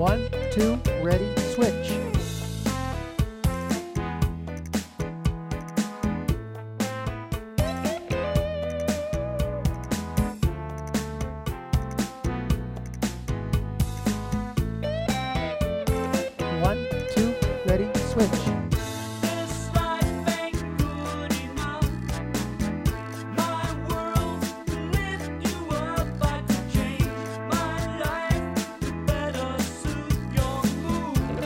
One, two, ready, switch. One, two, ready, switch. This life ain't good enough. My world to lift you up, but to change my life to better suit your mood.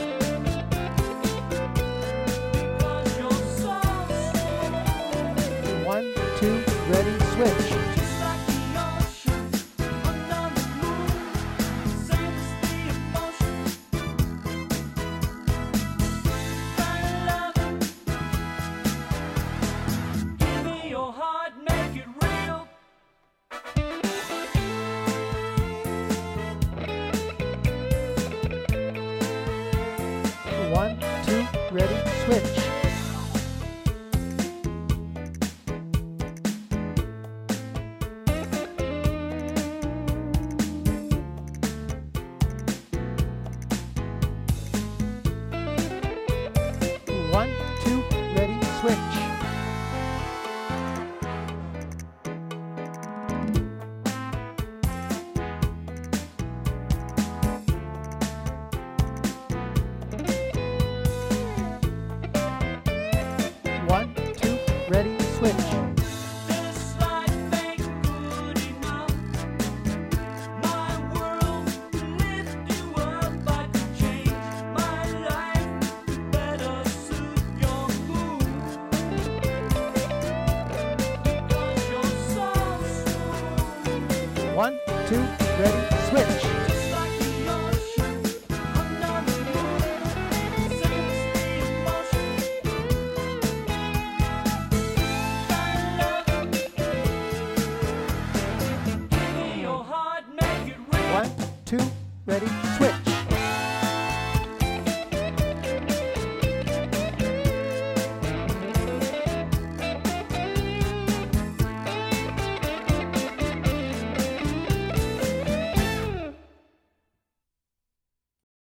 Because you're so smooth, One, two, ready, switch. just like the ocean under the moon. Same as the emotion. Kinda loving. Give me your heart, make it real. One, two, ready, switch. One, two, ready, switch. One, two, ready, switch.